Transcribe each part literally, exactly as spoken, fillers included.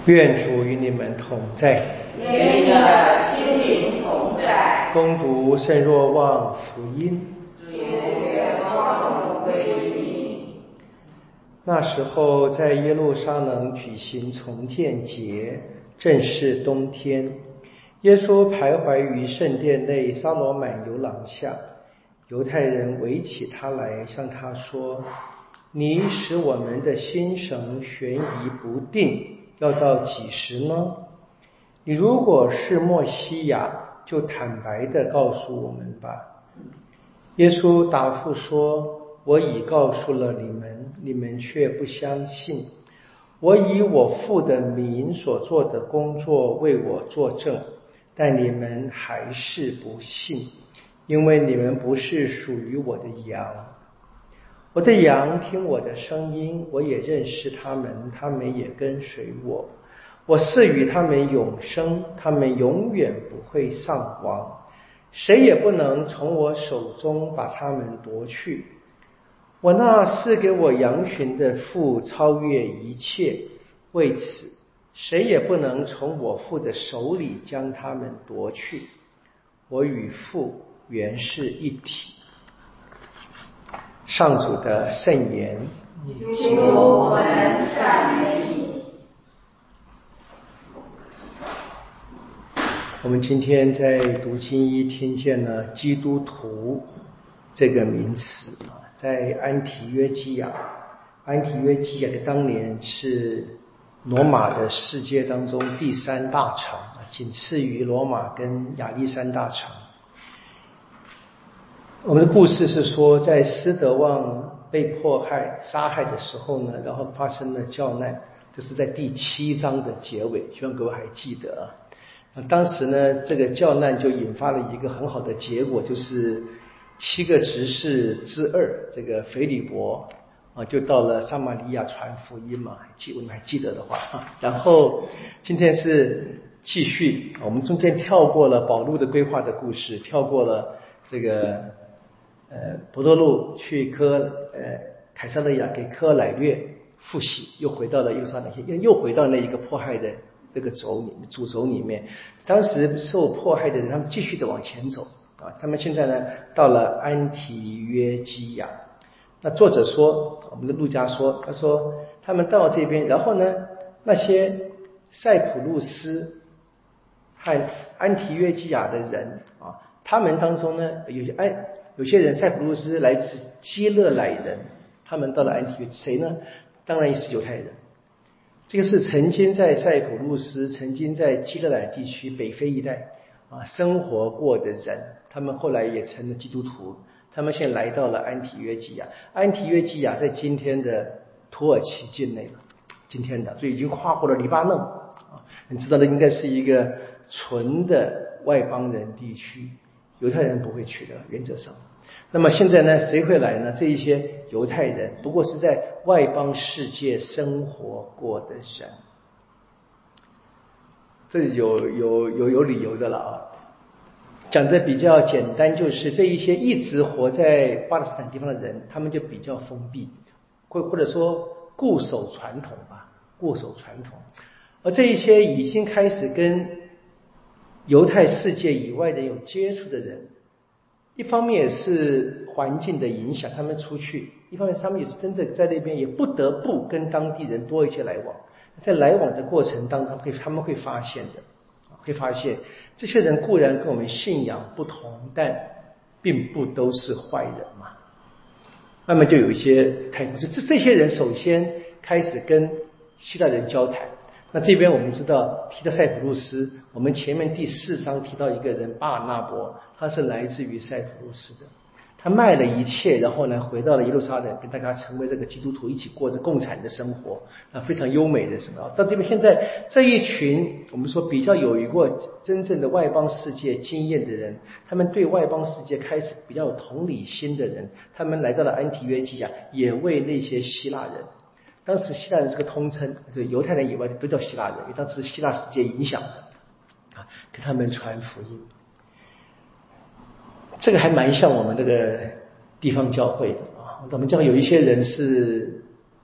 愿主与你们同在， 愿你的心灵同在。 恭读圣若望福音。 主愿光荣归于你。 那时候，在耶路撒冷举行重建节，正是冬天。耶稣徘徊于圣殿内撒罗满游廊下，犹太人围起他来，向他说：“你使我们的心神悬疑不定，要到几时呢？你如果是默西亚，就坦白地告诉我们吧。”耶稣答复说：“我已告诉了你们，你们却不相信。我以我父的名所做的工作为我作证，但你们还是不信，因为你们不是属于我的羊。我的羊听我的声音，我也认识他们，他们也跟随我。我赐予他们永生，他们永远不会丧亡，谁也不能从我手中把他们夺去。我那赐给我羊群的父超越一切，为此谁也不能从我父的手里将他们夺去。我与父原是一体。”上主的圣言。 主，我们赞美你。 我们今天在读经一听见了基督徒这个名词，在安提约基亚，安提约基亚的当年是罗马的世界当中第三大城，仅次于罗马跟亚历山大城。我们的故事是说，在斯德旺被迫害杀害的时候呢，然后发生了教难，这是在第七章的结尾，希望各位还记得啊。当时呢，这个教难就引发了一个很好的结果，就是七个执事之二，这个腓利伯啊，就到了撒玛利亚传福音嘛，记我们还记得的话啊。然后今天是继续，我们中间跳过了保禄的规划的故事，跳过了这个呃伯多禄去科呃凯撒勒雅给科乃略复习，又回到了耶路撒冷，又又回到那一个迫害的这个轴里面主轴里面。当时受迫害的人，他们继续的往前走啊，他们现在呢到了安提约基亚。那作者说，我们的路加说，他说他们到了这边，然后呢，那些塞浦路斯和安提约基亚的人啊，他们当中呢，有些安有些人塞浦路斯来自基勒乃人，他们到了安提约，谁呢？当然也是犹太人。这个是曾经在塞浦路斯、曾经在基勒乃地区北非一带啊生活过的人，他们后来也成了基督徒。他们现在来到了安提约基亚，安提约基亚在今天的土耳其境内了，今天的，所以已经跨过了黎巴嫩啊。你知道的，应该是一个纯的外邦人地区，犹太人不会去的，原则上。那么现在呢，谁会来呢？这一些犹太人不过是在外邦世界生活过的人，这有有有有理由的了啊。讲的比较简单，就是这一些一直活在巴勒斯坦地方的人，他们就比较封闭，或或者说固守传统吧，固守传统。而这一些已经开始跟犹太世界以外的有接触的人，一方面也是环境的影响，他们出去；一方面他们也是真正在那边也不得不跟当地人多一些来往。在来往的过程当中，他们会发现的，会发现这些人固然跟我们信仰不同，但并不都是坏人嘛。慢慢就有一些态度，这这些人首先开始跟希腊人交谈。那这边我们知道提到塞浦路斯，我们前面第四章提到一个人巴尔纳伯，他是来自于塞浦路斯的，他卖了一切，然后呢回到了耶路撒冷，跟大家成为这个基督徒，一起过着共产的生活，啊，非常优美的什么。到这边现在这一群我们说比较有一过真正的外邦世界经验的人，他们对外邦世界开始比较有同理心的人，他们来到了安提约基亚，也为那些希腊人。当时希腊人是个通称，就犹太人以外都叫希腊人，因为当时是希腊世界影响的啊，跟他们传福音。这个还蛮像我们这个地方教会的啊。我们教会有一些人是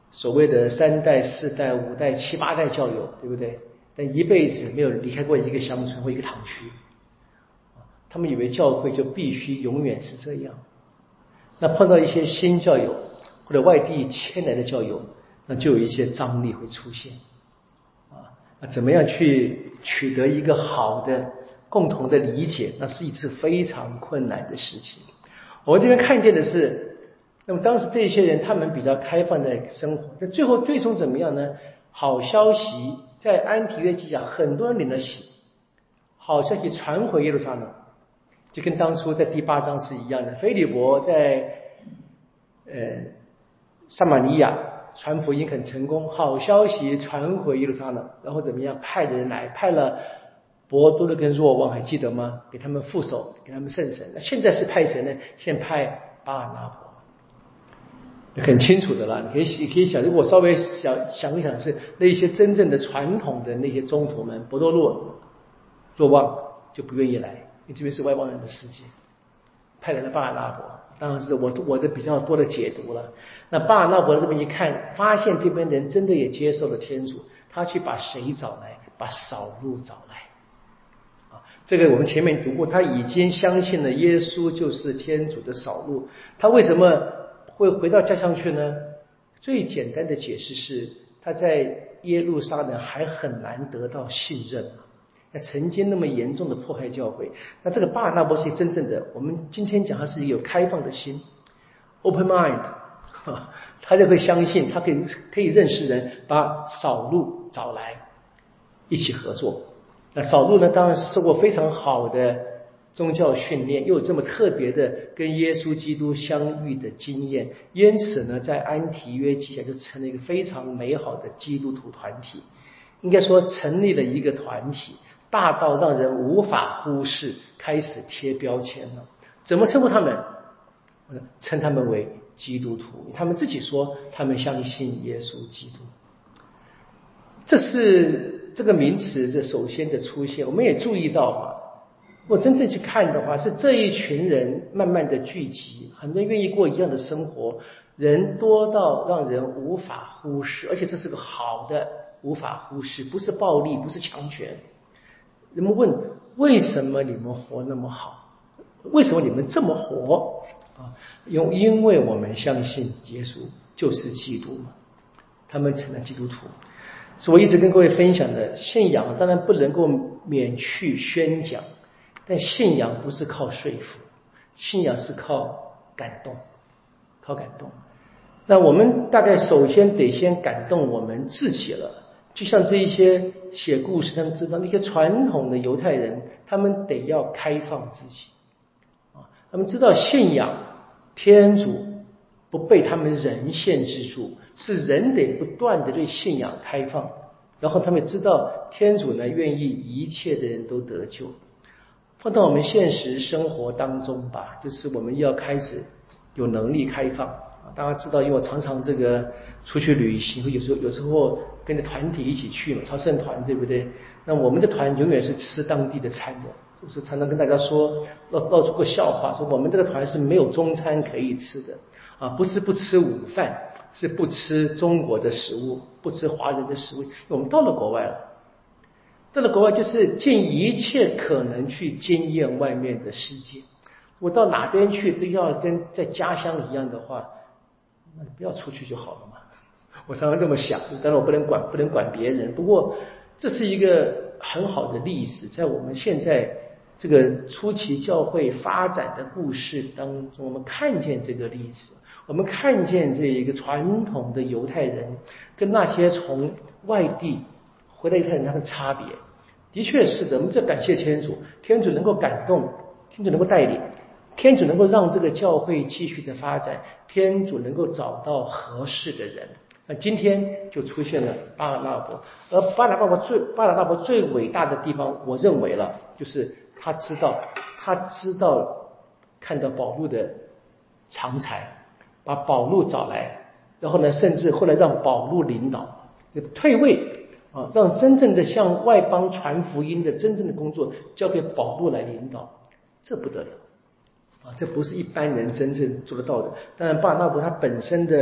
所谓的三代、四代、五代、七八代教友，对不对？但一辈子没有离开过一个乡村或一个堂区，他们以为教会就必须永远是这样。那碰到一些新教友或者外地迁来的教友，那就有一些张力会出现啊。那怎么样去取得一个好的共同的理解，那是一次非常困难的事情。我这边看见的是，那么当时这些人他们比较开放的生活，那最后最终怎么样呢？好消息在安提约记下，很多人领了洗，好消息传回耶路撒冷，就跟当初在第八章是一样的。腓利伯在呃撒玛利亚传福音很成功，好消息传回耶路撒冷，然后怎么样？派人来，派了伯多禄跟若望，还记得吗？给他们副手，给他们圣神。那现在是派谁呢？现派巴尔拿伯，很清楚的啦。你可以你可以想，如果稍微想想一想，是那些真正的传统的那些宗徒们，伯多禄、若望就不愿意来，因为这边是外邦人的世界，派来了巴尔拿伯。当然是我我的比较多的解读了。那巴尔纳伯这边一看，发现这边人真的也接受了天主，他去把谁找来？把扫路找来。啊，这个我们前面读过，他已经相信了耶稣就是天主的扫路。他为什么会回到家乡去呢？最简单的解释是，他在耶路撒冷还很难得到信任。那曾经那么严重的迫害教会，那这个巴尔纳伯是真正的，我们今天讲他是有开放的心 ，open mind， 他就会相信，他可以可以认识人，把扫路找来一起合作。那扫路呢，当然是受过非常好的宗教训练，又有这么特别的跟耶稣基督相遇的经验，因此呢，在安提约记下就成了一个非常美好的基督徒团体，应该说成立了一个团体。大到让人无法忽视，开始贴标签了。怎么称呼他们？称他们为基督徒，他们自己说他们相信耶稣基督。这是这个名词的首先的出现。我们也注意到啊，如果真正去看的话，是这一群人慢慢的聚集，很多人愿意过一样的生活，人多到让人无法忽视，而且这是个好的无法忽视，不是暴力，不是强权。人们问，为什么你们活那么好？为什么你们这么活啊？因因为我们相信耶稣就是基督嘛，他们成了基督徒。是我一直跟各位分享的，信仰当然不能够免去宣讲，但信仰不是靠说服，信仰是靠感动，靠感动。那我们大概首先得先感动我们自己了。就像这一些写故事，他们知道那些传统的犹太人，他们得要开放自己啊，他们知道信仰天主不被他们人限制住，是人得不断的对信仰开放，然后他们知道天主呢愿意一切的人都得救。放到我们现实生活当中吧，就是我们要开始有能力开放。大家知道，因为我常常这个出去旅行，有时候有时候跟着团体一起去嘛，朝圣团，对不对？那我们的团永远是吃当地的餐的，就是常常跟大家说，闹闹出个笑话，说我们这个团是没有中餐可以吃的啊，不是不吃午饭，是不吃中国的食物，不吃华人的食物。我们到了国外了，到了国外就是尽一切可能去经验外面的世界。我到哪边去都要跟在家乡一样的话，那就不要出去就好了嘛。我常常这么想，当然我不能管不能管别人，不过这是一个很好的例子，在我们现在这个初期教会发展的故事当中，我们看见这个例子，我们看见这一个传统的犹太人跟那些从外地回来犹太人他的差别。的确是的，我们这感谢天主，天主能够感动，天主能够带领，天主能够让这个教会继续的发展，天主能够找到合适的人。那今天就出现了巴尔纳伯，而巴尔纳伯最巴尔纳伯最伟大的地方，我认为了，就是他知道，他知道看到保禄的长才，把保禄找来，然后呢，甚至后来让保禄领导，退位啊，让真正的向外邦传福音的真正的工作交给保禄来领导，这不得了啊！这不是一般人真正做得到的。当然，巴尔纳伯他本身的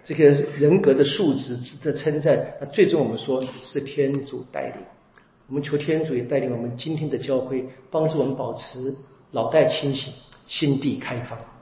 这个人格的素质值得称赞。那最终我们说是天主带领，我们求天主也带领我们今天的教会，帮助我们保持脑袋清醒，心地开放。